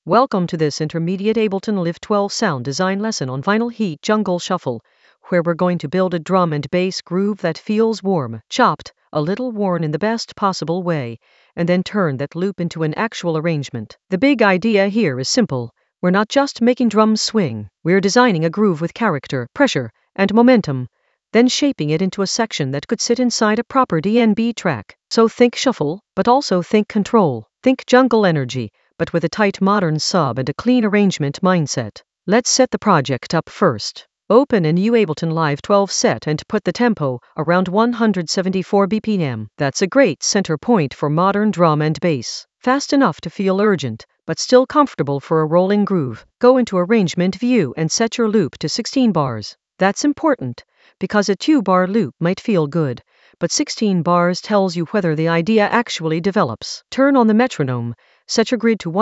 Welcome to this intermediate Ableton Live 12 sound design lesson on Vinyl Heat Jungle Shuffle, where we're going to build a drum and bass groove that feels warm, chopped, a little worn in the best possible way, and then turn that loop into an actual arrangement. The big idea here is simple. We're not just making drums swing, we're designing a groove with character, pressure, and momentum, then shaping it into a section that could sit inside a proper DnB track. So think shuffle, but also think control. Think jungle energy, but with a tight modern sub and a clean arrangement mindset. Let's set the project up first. Open a new Ableton Live 12 set and put the tempo around 174 BPM. That's a great center point for modern drum and bass. Fast enough to feel urgent, but still comfortable for a rolling groove. Go into Arrangement View and set your loop to 16 bars. That's important, because a 2-bar loop might feel good, but 16 bars tells you whether the idea actually develops. Turn on the metronome, set your grid to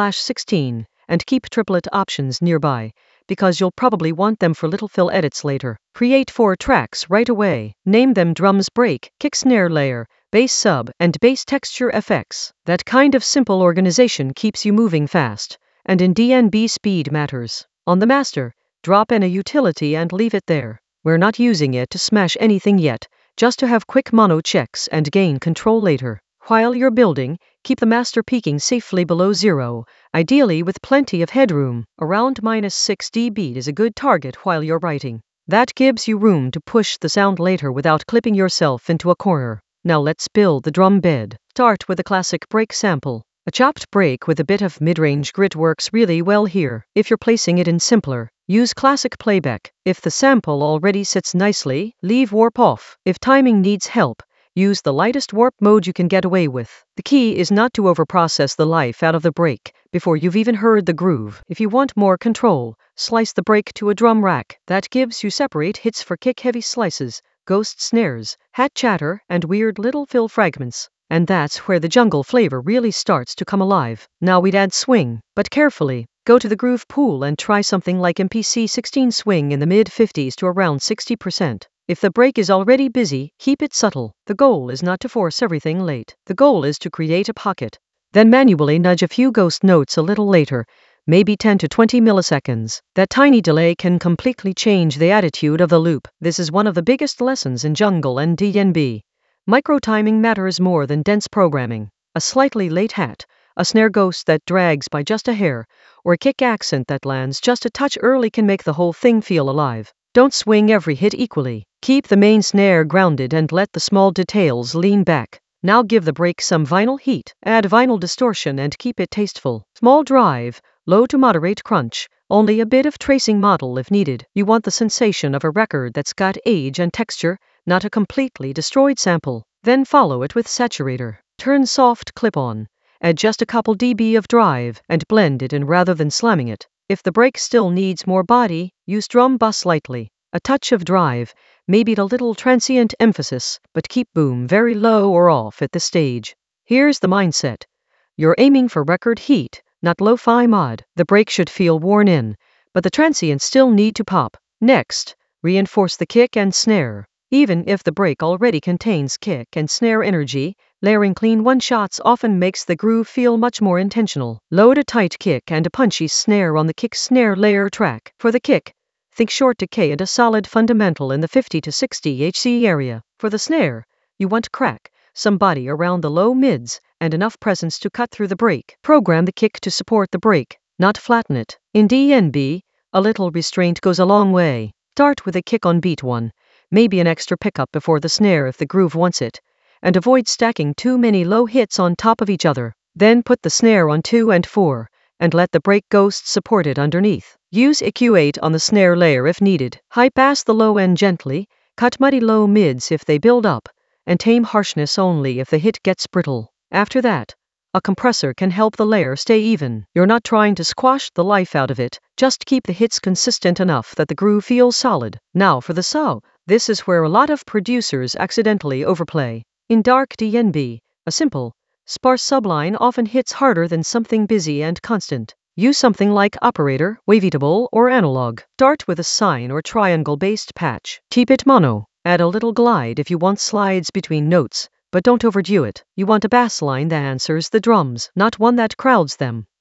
1/16, and keep triplet options nearby, because you'll probably want them for little fill edits later. Create 4 tracks right away. Name them drums break, kick snare layer, bass sub, and bass texture FX. That kind of simple organization keeps you moving fast, and in DnB speed matters. On the master, drop in a utility and leave it there. We're not using it to smash anything yet, just to have quick mono checks and gain control later. While you're building, keep the master peaking safely below 0, ideally with plenty of headroom. Around -6 dB is a good target while you're writing. That gives you room to push the sound later without clipping yourself into a corner. Now let's build the drum bed. Start with a classic break sample. A chopped break with a bit of mid-range grit works really well here. If you're placing it in simpler, use classic playback. If the sample already sits nicely, leave warp off. If timing needs help, use the lightest warp mode you can get away with. The key is not to overprocess the life out of the break before you've even heard the groove. If you want more control, slice the break to a drum rack. That gives you separate hits for kick-heavy slices, ghost snares, hat chatter, and weird little fill fragments. And that's where the jungle flavor really starts to come alive. Now we'd add swing, but carefully. Go to the groove pool and try something like MPC 16 swing in the mid-50s to around 60%. If the break is already busy, keep it subtle. The goal is not to force everything late. The goal is to create a pocket. Then manually nudge a few ghost notes a little later, maybe 10 to 20 milliseconds. That tiny delay can completely change the attitude of the loop. This is one of the biggest lessons in jungle and DnB. Micro-timing matters more than dense programming. A slightly late hat, a snare ghost that drags by just a hair, or a kick accent that lands just a touch early can make the whole thing feel alive. Don't swing every hit equally. Keep the main snare grounded and let the small details lean back. Now give the break some vinyl heat, add vinyl distortion and keep it tasteful. Small drive, low to moderate crunch, only a bit of tracing model if needed. You want the sensation of a record that's got age and texture, not a completely destroyed sample. Then follow it with saturator. Turn soft clip on. Add just a couple dB of drive and blend it in rather than slamming it. If the break still needs more body, use drum bus lightly. A touch of drive, maybe a little transient emphasis, but keep boom very low or off at this stage. Here's the mindset. You're aiming for record heat, not lo-fi mod. The break should feel worn in, but the transients still need to pop. Next, reinforce the kick and snare. Even if the break already contains kick and snare energy, layering clean one-shots often makes the groove feel much more intentional. Load a tight kick and a punchy snare on the kick snare layer track. For the kick, think short decay and a solid fundamental in the 50 to 60 Hz area. For the snare, you want crack, some body around the low mids, and enough presence to cut through the break. Program the kick to support the break, not flatten it. In DnB, a little restraint goes a long way. Start with a kick on beat 1. Maybe an extra pickup before the snare if the groove wants it, and avoid stacking too many low hits on top of each other. Then put the snare on 2 and 4, and let the break ghost support it underneath. Use EQ8 on the snare layer if needed. High pass the low end gently, cut muddy low mids if they build up, and tame harshness only if the hit gets brittle. After that, a compressor can help the layer stay even. You're not trying to squash the life out of it, just keep the hits consistent enough that the groove feels solid. Now for the sub. This is where a lot of producers accidentally overplay. In dark DnB, a simple, sparse subline often hits harder than something busy and constant. Use something like operator, wavetable, or analog. Start with a sine or triangle-based patch. Keep it mono. Add a little glide if you want slides between notes, but don't overdo it. You want a bass line that answers the drums, not one that crowds them.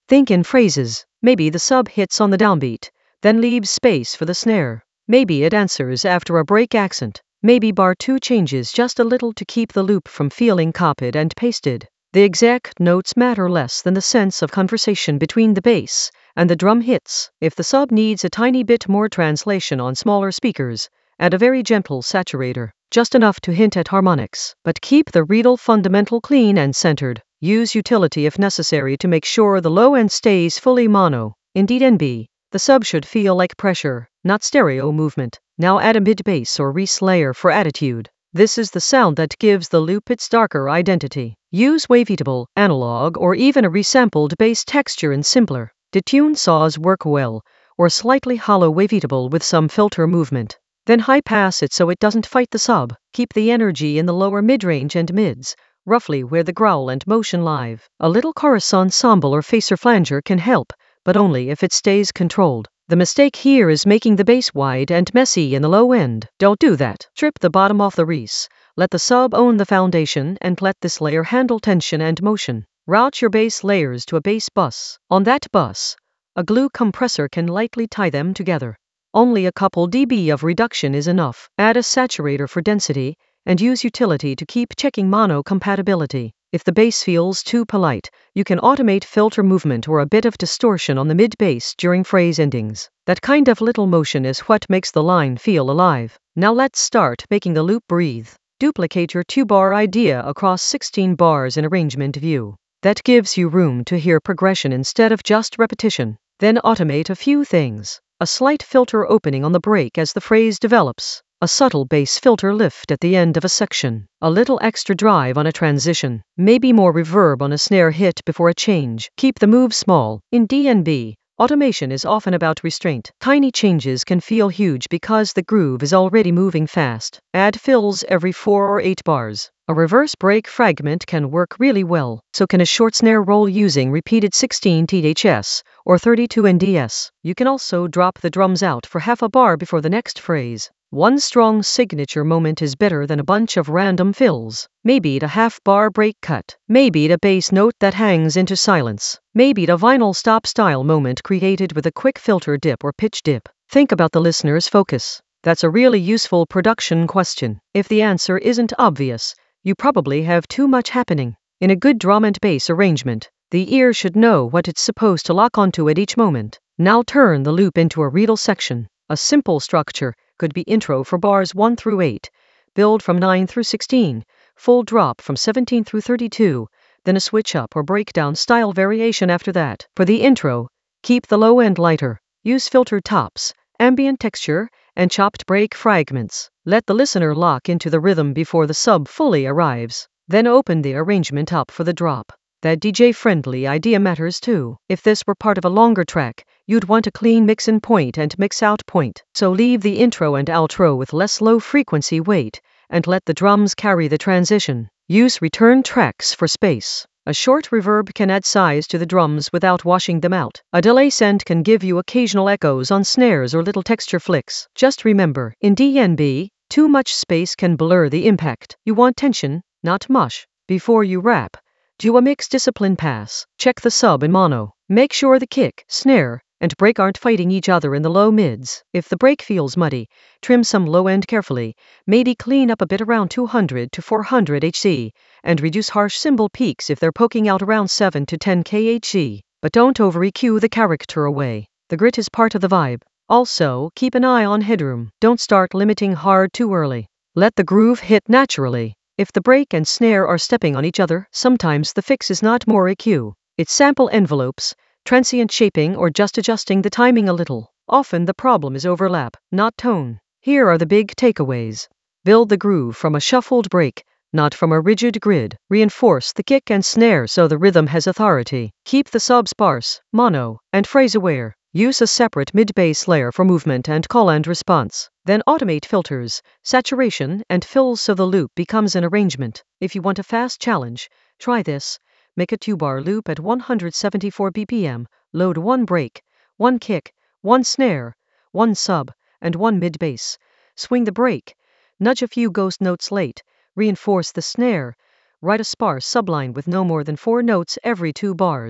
Think in phrases. Maybe the sub hits on the downbeat, then leaves space for the snare. Maybe it answers after a break accent. Maybe bar 2 changes just a little to keep the loop from feeling copied and pasted. The exact notes matter less than the sense of conversation between the bass and the drum hits. If the sub needs a tiny bit more translation on smaller speakers, add a very gentle saturator, just enough to hint at harmonics, but keep the Riedel fundamental clean and centered. Use utility if necessary to make sure the low end stays fully mono. Indeed NB, the sub should feel like pressure, not stereo movement. Now add a mid-bass or Reese layer for attitude. This is the sound that gives the loop its darker identity. Use wavetable, analog, or even a resampled bass texture in simpler, detuned saws work well, or slightly hollow wavetable with some filter movement. Then high pass it so it doesn't fight the sub. Keep the energy in the lower mid-range and mids, roughly where the growl and motion live. A little chorus ensemble or facer flanger can help, but only if it stays controlled. The mistake here is making the bass wide and messy in the low end. Don't do that. Strip the bottom off the Reese. Let the sub own the foundation and let this layer handle tension and motion. Route your bass layers to a bass bus. On that bus, a glue compressor can lightly tie them together. Only a couple dB of reduction is enough. Add a saturator for density, and use utility to keep checking mono compatibility. If the bass feels too polite, you can automate filter movement or a bit of distortion on the mid-bass during phrase endings. That kind of little motion is what makes the line feel alive. Now let's start making the loop breathe. Duplicate your 2-bar idea across 16 bars in arrangement view. That gives you room to hear progression instead of just repetition. Then automate a few things. A slight filter opening on the break as the phrase develops. A subtle bass filter lift at the end of a section. A little extra drive on a transition. Maybe more reverb on a snare hit before a change. Keep the move small. In DNB, automation is often about restraint. Tiny changes can feel huge because the groove is already moving fast. Add fills every 4 or 8 bars. A reverse break fragment can work really well. So can a short snare roll using repeated 16 THS or 32 NDS. You can also drop the drums out for half a bar before the next phrase. One strong signature moment is better than a bunch of random fills. Maybe a half-bar break cut. Maybe a bass note that hangs into silence. Maybe a vinyl stop style moment created with a quick filter dip or pitch dip. Think about the listener's focus. That's a really useful production question. If the answer isn't obvious, you probably have too much happening. In a good drum and bass arrangement, the ear should know what it's supposed to lock onto at each moment. Now turn the loop into a Riedel section. A simple structure could be intro for bars 1 through 8, build from 9 through 16, full drop from 17 through 32, then a switch up or breakdown style variation after that. For the intro, keep the low end lighter. Use filtered tops, ambient texture, and chopped break fragments. Let the listener lock into the rhythm before the sub fully arrives. Then open the arrangement up for the drop. That DJ-friendly idea matters too. If this were part of a longer track, you'd want a clean mix-in point and mix-out point. So leave the intro and outro with less low-frequency weight, and let the drums carry the transition. Use return tracks for space. A short reverb can add size to the drums without washing them out. A delay send can give you occasional echoes on snares or little texture flicks. Just remember, in DNB, too much space can blur the impact. You want tension, not mush. Before you wrap, do a mix discipline pass. Check the sub in mono. Make sure the kick, snare, and break aren't fighting each other in the low mids. If the break feels muddy, trim some low end carefully. Maybe clean up a bit around 200 to 400 HC, and reduce harsh cymbal peaks if they're poking out around 7 to 10 kHz. But don't over-EQ the character away. The grit is part of the vibe. Also, keep an eye on headroom. Don't start limiting hard too early. Let the groove hit naturally. If the break and snare are stepping on each other, sometimes the fix is not more EQ. It's sample envelopes, transient shaping, or just adjusting the timing a little. Often the problem is overlap, not tone. Here are the big takeaways. Build the groove from a shuffled break, not from a rigid grid. Reinforce the kick and snare so the rhythm has authority. Keep the sub sparse, mono, and phrase aware. Use a separate mid-bass layer for movement and call and response. Then automate filters, saturation, and fills so the loop becomes an arrangement. If you want a fast challenge, try this. Make a 2-bar loop at 174 BPM, load 1 break, 1 kick, 1 snare, 1 sub, and 1 mid-bass. Swing the break, nudge a few ghost notes late, reinforce the snare, write a sparse subline with no more than 4 notes every 2 bars,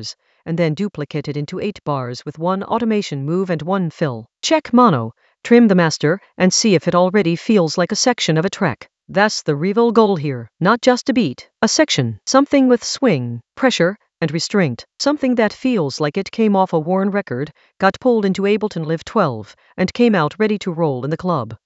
and then duplicate it into 8 bars with 1 automation move and 1 fill. Check mono, trim the master, and see if it already feels like a section of a track. That's the real goal here. Not just a beat, a section. Something with swing, pressure, and restraint. Something that feels like it came off a worn record, got pulled into Ableton Live 12, and came out ready to roll in the club.